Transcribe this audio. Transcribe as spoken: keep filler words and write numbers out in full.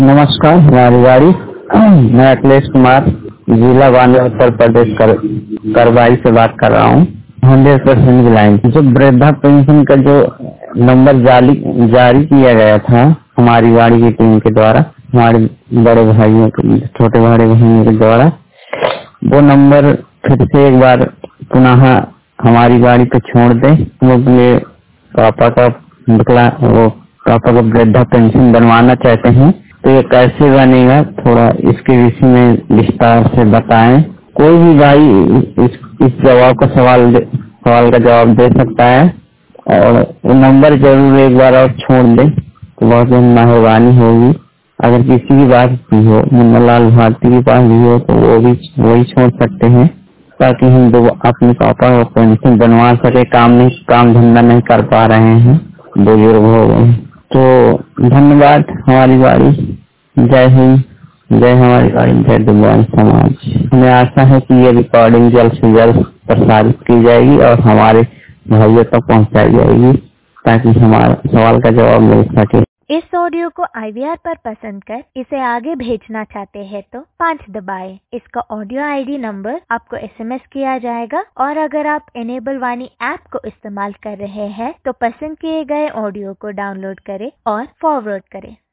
नमस्कार, हमारी गाड़ी मैं अखिलेश कुमार जिला बांदा उत्तर प्रदेश कर, करवाई से बात कर रहा हूँ। हंड्रेड परसेंट की लाइन जो वृद्धा पेंशन का जो नंबर जारी जारी किया गया था हमारी गाड़ी की टीम के द्वारा, हमारे बड़े भाइयों के छोटे बड़े भाइयों के द्वारा, वो नंबर फिर से एक बार पुनः हमारी गाड़ी पे छोड़ दे। वो अपने पापा का निकला वो पापा को वृद्धा पेंशन बनवाना चाहते हैं, तो ये कैसे बनेगा, थोड़ा इसके विषय में विस्तार से बताएं। कोई भी भाई इस इस जवाब का सवाल सवाल का जवाब दे सकता है और वो नंबर जरूर एक बार और छोड़ दे तो बहुत मेहरबानी होगी। अगर किसी की बात भी हो, मुन्नालाल भारती के पास भी हो, तो वो भी वही छोड़ सकते हैं ताकि हम दो अपने पापा को पेंशन बनवा सके। काम नहीं काम धंधा नहीं कर पा रहे हैं, बुजुर्ग हो गए। तो धन्यवाद। हमारी गाड़ी जय हिंद, जय हमारी गाड़ी, जय दिव्यांग समाज। हमें आशा है कि ये रिकॉर्डिंग जल्द से जल्द प्रसारित की जाएगी और हमारे भाइयों तक पहुंचाई जाएगी ताकि हमारा सवाल का जवाब मिल सके। इस ऑडियो को आई वी आर पर पसंद कर इसे आगे भेजना चाहते हैं तो पाँच दबाएं। इसका ऑडियो आई डी नंबर आपको एस एम एस किया जाएगा और अगर आप इनेबल वाणी ऐप को इस्तेमाल कर रहे हैं तो पसंद किए गए ऑडियो को डाउनलोड करें और फॉरवर्ड करें।